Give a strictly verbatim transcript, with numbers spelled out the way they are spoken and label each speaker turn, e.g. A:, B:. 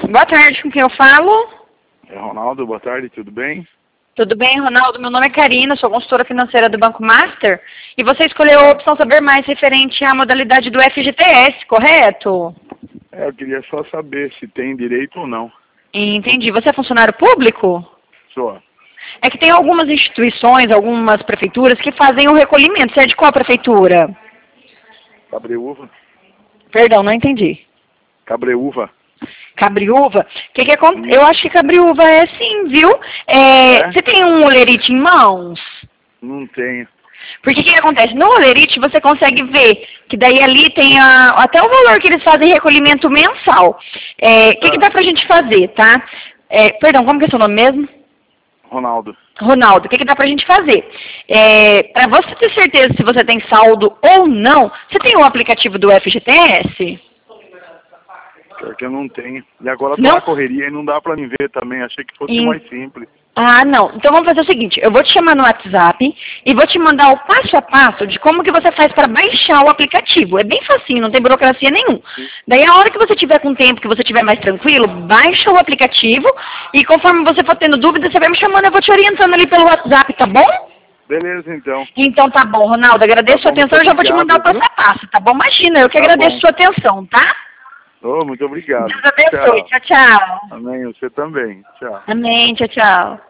A: Boa tarde, com quem eu falo?
B: É Ronaldo, boa tarde, tudo bem?
A: Tudo bem, Ronaldo? Meu nome é Karina, sou consultora financeira do Banco Master. E você escolheu a opção saber mais referente à modalidade do F G T S, correto?
B: É, eu queria só saber se tem direito ou não.
A: Entendi. Você é funcionário público?
B: Só.
A: É que tem algumas instituições, algumas prefeituras que fazem o recolhimento. Você é de qual prefeitura?
B: Cabreúva?
A: Perdão, não entendi.
B: Cabreúva?
A: Cabriúva? Que que acontece? Eu acho que Cabriúva é sim, viu? É,
B: É?
A: Você tem um olerite em mãos?
B: Não tenho.
A: Porque o que, que acontece? No olerite você consegue ver que daí ali tem a, até o valor que eles fazem recolhimento mensal. O é, que, que dá pra gente fazer, tá? É, perdão, como que é seu nome mesmo?
B: Ronaldo.
A: Ronaldo, o que, que dá pra gente fazer? É, para você ter certeza se você tem saldo ou não, você tem o aplicativo do F G T S?
B: Pior que eu não tenho. E agora tô
A: Não?
B: na correria e não dá pra me ver também. Achei que fosse
A: Em-
B: mais simples.
A: Ah, não. Então vamos fazer o seguinte, eu vou te chamar no WhatsApp e vou te mandar o passo a passo de como que você faz para baixar o aplicativo. É bem facinho, não tem burocracia nenhuma. Daí a hora que você tiver com tempo, que você tiver mais tranquilo, baixa o aplicativo e conforme você for tendo dúvida, você vai me chamando, eu vou te orientando ali pelo WhatsApp, tá bom?
B: Beleza, então.
A: Então tá bom, Ronaldo, agradeço
B: Tá
A: sua
B: bom,
A: atenção, eu
B: muito
A: já vou te mandar o passo
B: obrigado,
A: a passo, tá bom? Imagina, eu que
B: Tá
A: agradeço
B: bom.
A: sua atenção, tá?
B: Oh, muito obrigado.
A: Deus abençoe, tchau, tchau.
B: Amém, você também. Tchau.
A: Amém, tchau, tchau.